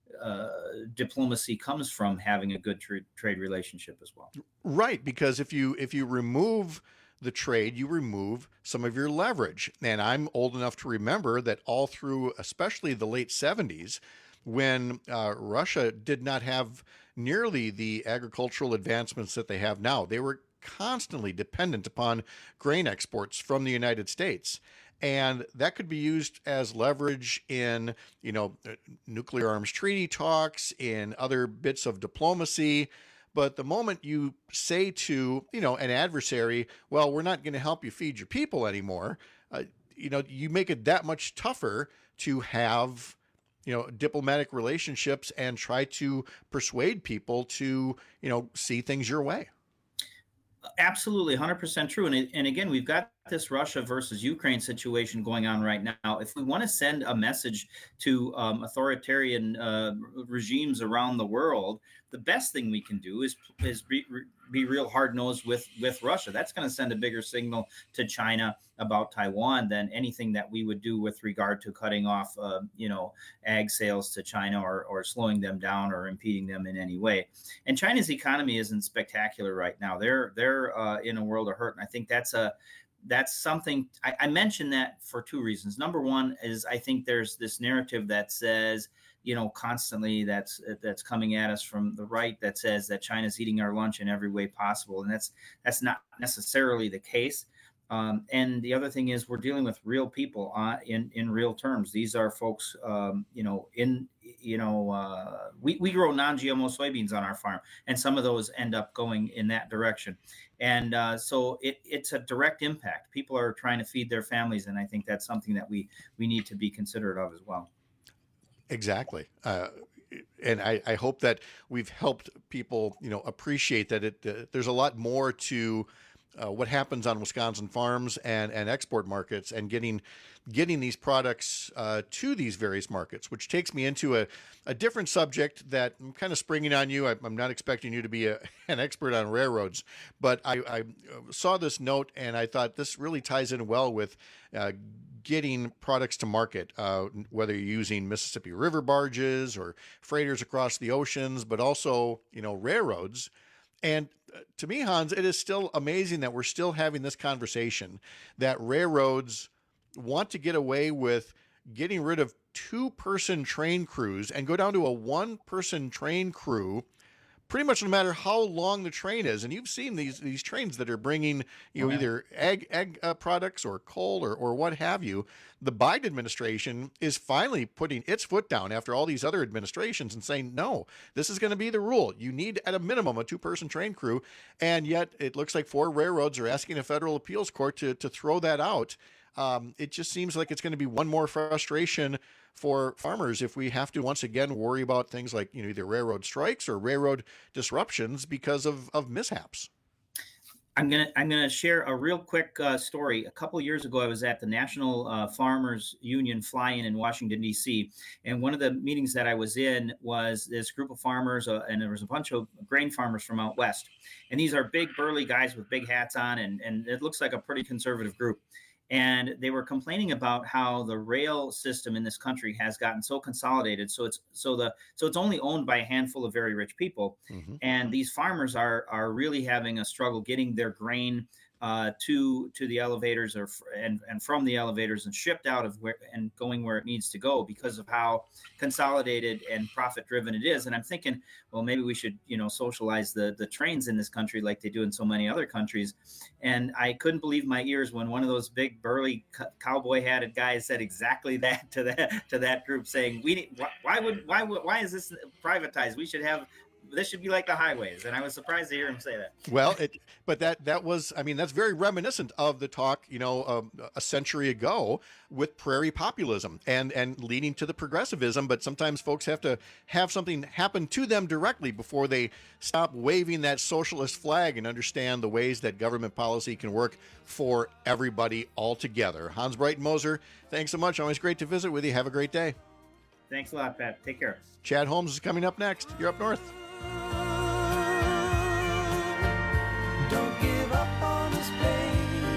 diplomacy comes from having a good trade relationship as well. Right, because if you remove the trade, you remove some of your leverage. And I'm old enough to remember that all through, especially the late 70s, when Russia did not have nearly the agricultural advancements that they have now. They were constantly dependent upon grain exports from the United States. And that could be used as leverage in, nuclear arms treaty talks, in other bits of diplomacy. But the moment you say to, an adversary, well, we're not going to help you feed your people anymore, you make it that much tougher to have, diplomatic relationships and try to persuade people to, see things your way. Absolutely, 100% true. And again, we've got this Russia versus Ukraine situation going on right now. If we want to send a message to authoritarian regimes around the world, the best thing we can do is be real hard-nosed with Russia. That's going to send a bigger signal to China about Taiwan than anything that we would do with regard to cutting off, ag sales to China or slowing them down or impeding them in any way. And China's economy isn't spectacular right now. They're in a world of hurt, and I think that's something. I mentioned that for two reasons. Number one is I think there's this narrative that says, constantly that's coming at us from the right that says that China's eating our lunch in every way possible. And that's not necessarily the case. And the other thing is we're dealing with real people in real terms. These are folks, we grow non-GMO soybeans on our farm, and some of those end up going in that direction. And so it's a direct impact. People are trying to feed their families, and I think that's something that we need to be considerate of as well. Exactly. And I hope that we've helped people, appreciate that there's a lot more to what happens on Wisconsin farms and export markets, and getting these products to these various markets, which takes me into a different subject that I'm kind of springing on you. I'm not expecting you to be an expert on railroads, but I saw this note and I thought this really ties in well with getting products to market, whether you're using Mississippi River barges or freighters across the oceans, but also, railroads. And to me, Hans, it is still amazing that we're still having this conversation, that railroads want to get away with getting rid of 2-person train crews and go down to a 1-person train crew pretty much no matter how long the train is. And you've seen these trains that are bringing either ag products or coal or what have you. The Biden administration is finally putting its foot down after all these other administrations and saying, no, this is going to be the rule. You need at a minimum a 2-person train crew. And yet it looks like 4 railroads are asking a federal appeals court to throw that out. It just seems like it's going to be one more frustration for farmers if we have to once again worry about things like either railroad strikes or railroad disruptions because of mishaps. I'm gonna share a real quick story. A couple of years ago, I was at the National Farmers Union fly-in in Washington, D.C., and one of the meetings that I was in was this group of farmers, and there was a bunch of grain farmers from out west. And these are big, burly guys with big hats on, and it looks like a pretty conservative group. And they were complaining about how the rail system in this country has gotten so consolidated. So it's only owned by a handful of very rich people. Mm-hmm. And these farmers are really having a struggle getting their grain to the elevators and from the elevators and shipped out of where and going where it needs to go because of how consolidated and profit driven it is. And I'm thinking, well, maybe we should, socialize the trains in this country like they do in so many other countries. And I couldn't believe my ears when one of those big burly cowboy hatted guys said exactly that to that group, saying, why is this privatized? This should be like the highways. And I was surprised to hear him say that. Well, but that was, that's very reminiscent of the talk, a century ago with prairie populism and leading to the progressivism. But sometimes folks have to have something happen to them directly before they stop waving that socialist flag and understand the ways that government policy can work for everybody all together. Hans Breitenmoser, thanks so much. Always great to visit with you. Have a great day. Thanks a lot, Pat. Take care. Chad Holmes is coming up next. You're up north.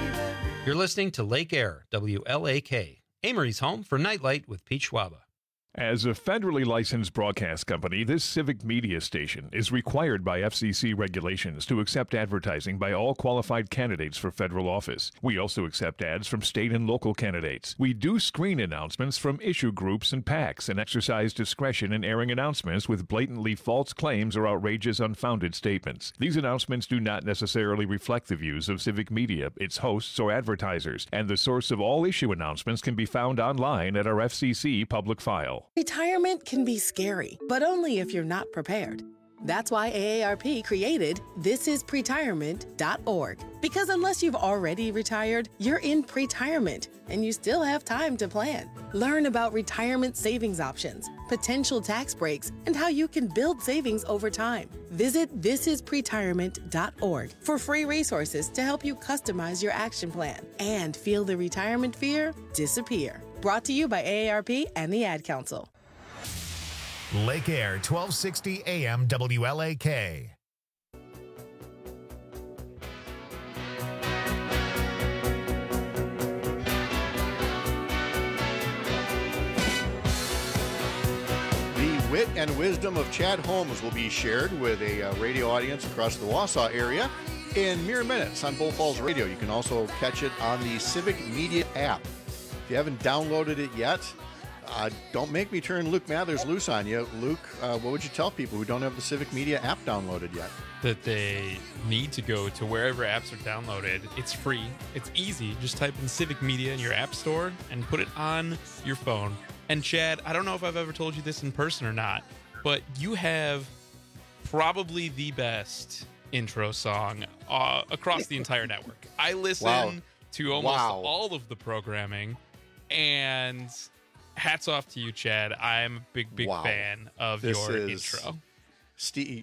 You're listening to Lake Air, WLAK, Amory's home for Nightlight with Pete Schwaba. As a federally licensed broadcast company, this civic media station is required by FCC regulations to accept advertising by all qualified candidates for federal office. We also accept ads from state and local candidates. We do screen announcements from issue groups and PACs and exercise discretion in airing announcements with blatantly false claims or outrageous, unfounded statements. These announcements do not necessarily reflect the views of civic media, its hosts, or advertisers, and the source of all issue announcements can be found online at our FCC public file. Retirement can be scary, but only if you're not prepared. That's why AARP created thisispretirement.org. Because unless you've already retired, you're in pretirement, and you still have time to plan. Learn about retirement savings options, potential tax breaks, and how you can build savings over time. Visit thisispretirement.org for free resources to help you customize your action plan and feel the retirement fear disappear. Brought to you by AARP and the Ad Council. Lake Air, 1260 AM WLAK. The wit and wisdom of Chad Holmes will be shared with a radio audience across the Wausau area in mere minutes on Bull Falls Radio. You can also catch it on the Civic Media app. If you haven't downloaded it yet, don't make me turn Luke Mathers loose on you. Luke, what would you tell people who don't have the Civic Media app downloaded yet? That they need to go to wherever apps are downloaded. It's free. It's easy. Just type in Civic Media in your app store and put it on your phone. And Chad, I don't know if I've ever told you this in person or not, but you have probably the best intro song across the entire network. I listen to almost all of the programming, and hats off to you, Chad. I'm a big fan of your intro. Stevie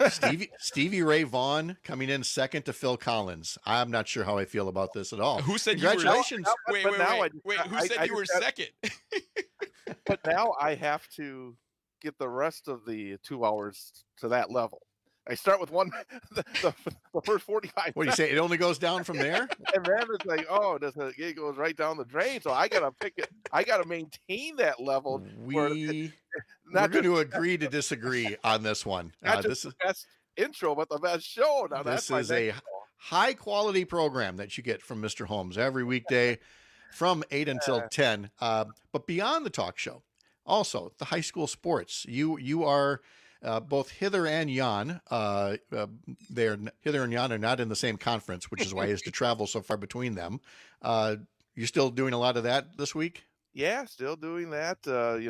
Ray Vaughan coming in second to Phil Collins. I'm not sure how I feel about this at all. Who said Congratulations. Wait. Who said you were second? But now I have to get the rest of the 2 hours to that level. I start with the first 45. What do you say? It only goes down from there? And then it's like, it goes right down the drain. So I gotta pick it. I gotta maintain that level. We're going to agree to disagree on this one. This is the best intro, but the best show. Now this is a high quality program that you get from Mr. Holmes every weekday from 8 until 10. But beyond the talk show, also the high school sports. You are. Both Hither and Yon, Hither and Yon are not in the same conference, which is why he has to travel so far between them. You're still doing a lot of that this week? Yeah, still doing that.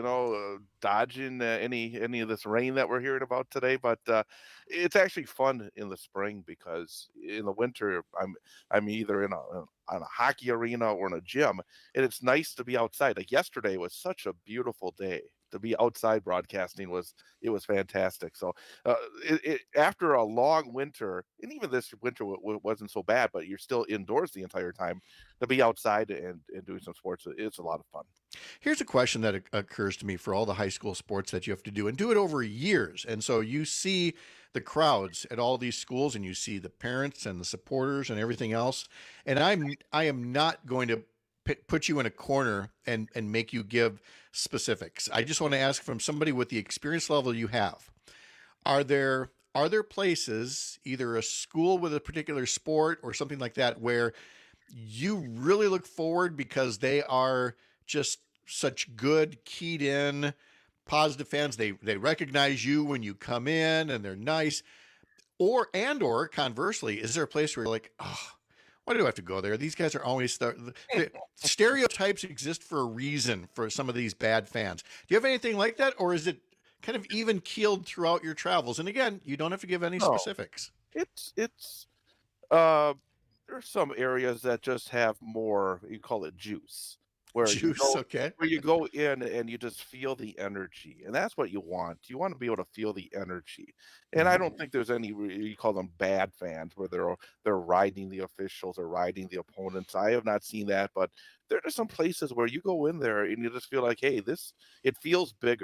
Dodging any of this rain that we're hearing about today. But it's actually fun in the spring because in the winter I'm either in a hockey arena or in a gym, and it's nice to be outside. Like yesterday was such a beautiful day. To be outside broadcasting was fantastic. So after a long winter, and even this winter wasn't so bad, but you're still indoors the entire time, to be outside and doing some sports, it's a lot of fun. Here's a question that occurs to me for all the high school sports that you have to do and do it over years. And so you see the crowds at all these schools and you see the parents and the supporters and everything else. And I am not going to put you in a corner and make you give specifics. I just want to ask from somebody with the experience level you have, are there places, either a school with a particular sport or something like that, where you really look forward because they are just such good, keyed in, positive fans? They recognize you when you come in and they're nice. Or conversely, is there a place where you're like, why do I have to go there? These guys are always the stereotypes exist for a reason for some of these bad fans. Do you have anything like that, or is it kind of even keeled throughout your travels? And again, you don't have to give any specifics. It's there's some areas that just have more, you call it juice. Where you go in and you just feel the energy, and that's what you want. You want to be able to feel the energy, and I don't think there's any, you call them bad fans, where they're riding the officials or riding the opponents. I have not seen that, but there are some places where you go in there and you just feel like, hey, it feels bigger.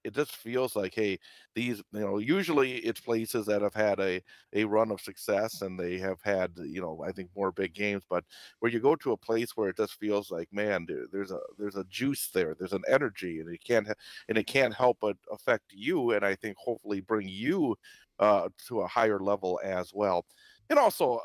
it just feels like, hey, these, usually it's places that have had a run of success and they have had, I think more big games, but where you go to a place where it just feels like, man, there's a juice there, there's an energy, and it can't help but affect you, and I think hopefully bring you to a higher level as well. And also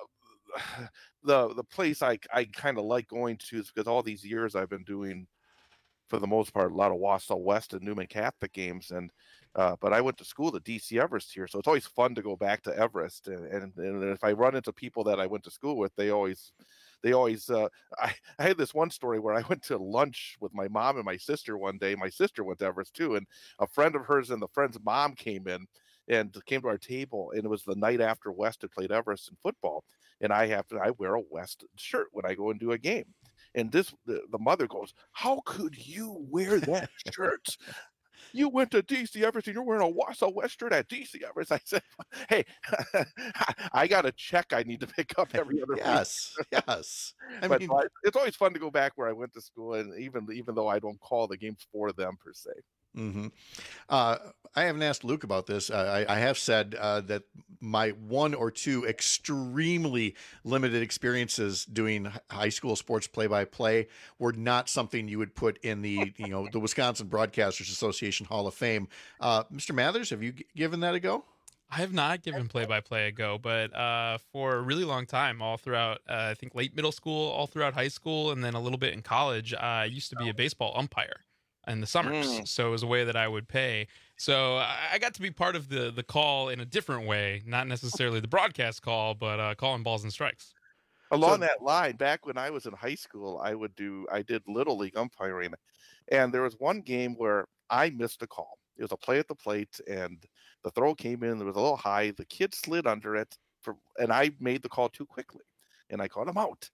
the place I kind of like going to is because all these years I've been doing, for the most part, a lot of Wausau West and Newman Catholic games, and but I went to school at DC Everest here, so it's always fun to go back to Everest. And if I run into people that I went to school with, they always I had this one story where I went to lunch with my mom and my sister one day. My sister went to Everest too, and a friend of hers and the friend's mom came to our table, and it was the night after West had played Everest in football, and I wear a West shirt when I go and do a game. And the mother goes, "How could you wear that shirt? You went to DC Everest and you're wearing a Wausau West shirt at DC Everest." I said, "Hey, I got a check I need to pick up every other week." Yes. But it's always fun to go back where I went to school, and even though I don't call the games for them per se. Mm-hmm. I haven't asked Luke about this. I have said that my one or two extremely limited experiences doing high school sports play-by-play were not something you would put in the the Wisconsin Broadcasters Association Hall of Fame. Mr. Mathers, have you given that a go? I have not given play-by-play a go, but for a really long time, all throughout, I think late middle school, all throughout high school, and then a little bit in college, I used to be a baseball umpire in the summers. So it was a way that I would pay. So I got to be part of the call in a different way, not necessarily the broadcast call, but calling balls and strikes. Along that line, back when I was in high school, I did Little League umpiring, and there was one game where I missed a call. It was a play at the plate, and the throw came in. There was a little high. The kid slid under it, and I made the call too quickly, and I called him out.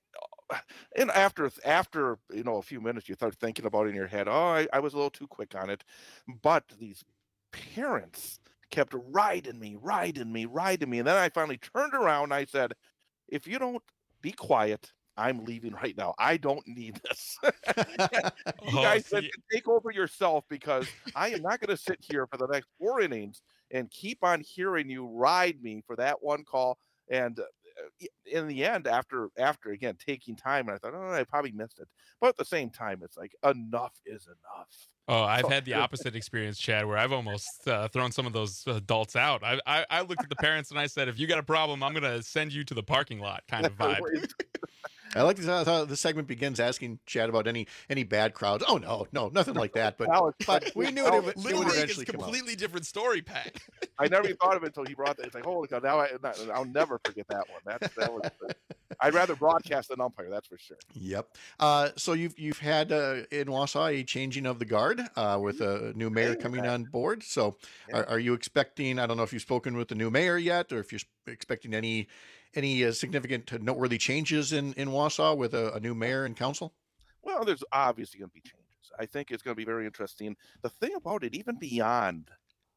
And after a few minutes, you start thinking about it in your head, oh, I was a little too quick on it. But these parents kept riding me. And then I finally turned around and I said, if you don't be quiet, I'm leaving right now. I don't need this. You guys said to take over yourself, because I am not going to sit here for the next 4 innings and keep on hearing you ride me for that one call. And in the end, after again taking time, and I thought, oh, I probably missed it. But at the same time, it's like, enough is enough. Oh, I've had the opposite experience, Chad, where I've almost thrown some of those adults out. I looked at the parents and I said, if you got a problem, I'm going to send you to the parking lot kind of vibe. I like how the segment begins asking Chad about any bad crowds. Oh, no, nothing like that. But we knew it would eventually come up. Completely different story, Pat. I never even thought of it until he brought that. It's like, holy cow, now I'll never forget that one. That was I'd rather broadcast than umpire, that's for sure. Yep. So you've had in Wausau a changing of the guard with a new mayor coming on board. So are you expecting, I don't know if you've spoken with the new mayor yet, or if you're expecting any significant noteworthy changes in Wausau with a new mayor and council? Well, there's obviously going to be changes. I think it's going to be very interesting. The thing about it, even beyond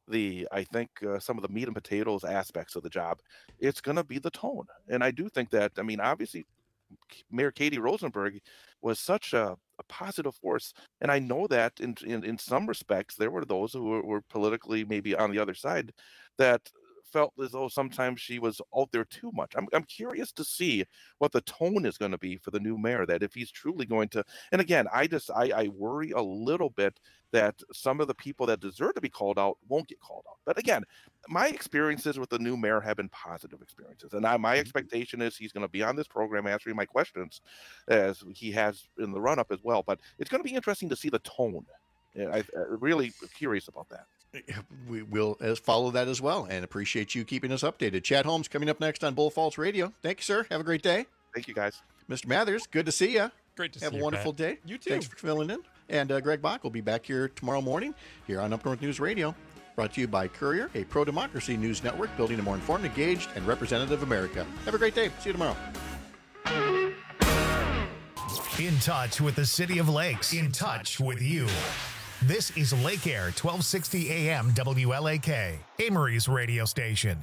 some of the meat and potatoes aspects of the job, it's going to be the tone. And I do think that, obviously, Mayor Katie Rosenberg was such a positive force. And I know that in some respects, there were those who were politically maybe on the other side that felt as though sometimes she was out there too much. I'm curious to see what the tone is going to be for the new mayor, that if he's truly going to, and again, I worry a little bit that some of the people that deserve to be called out won't get called out. But again, my experiences with the new mayor have been positive experiences. And my expectation is he's going to be on this program answering my questions, as he has in the run-up as well. But it's going to be interesting to see the tone. I'm really curious about that. We will follow that as well, and appreciate you keeping us updated. Chad Holmes coming up next on Bull Falls Radio. Thank you, sir. Have a great day. Thank you, guys. Mr. Mathers, good to see you. Great to see you. you. Have a wonderful Pat. day. You too. Thanks for filling in. And Greg Bach will be back here tomorrow morning here on Up North News Radio. Brought to you by Courier, a pro-democracy news network building a more informed, engaged, and representative America. Have a great day. See you tomorrow. In touch with the City of Lakes. In touch with you. This is Lake Air 1260 AM WLAK, Amory's radio station.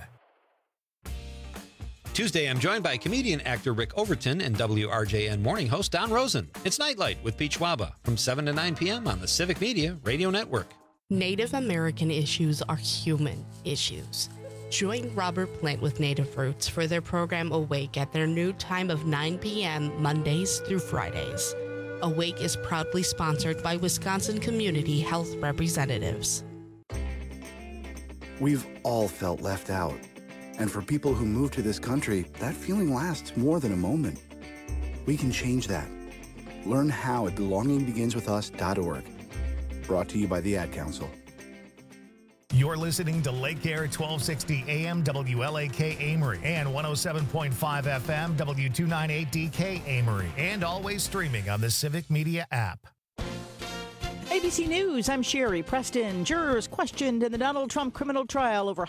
Tuesday, I'm joined by comedian actor Rick Overton and WRJN morning host Don Rosen. It's Nightlight with Pete Schwaba from 7 to 9 p.m. on the Civic Media Radio Network. Native American issues are human issues. Join Robert Plant with Native Roots for their program Awake at their new time of 9 p.m. Mondays through Fridays. Awake is proudly sponsored by Wisconsin Community Health Representatives. We've all felt left out. And for people who move to this country, that feeling lasts more than a moment. We can change that. Learn how at belongingbeginswithus.org. Brought to you by the Ad Council. You're listening to Lake Air 1260 AM WLAK Amory and 107.5 FM W298DK Amory, and always streaming on the Civic Media app. ABC News, I'm Sherry Preston. Jurors questioned in the Donald Trump criminal trial over